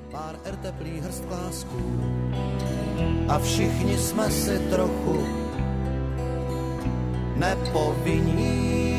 pár teplých hrstkásků a všichni jsme si trochu nepovinní.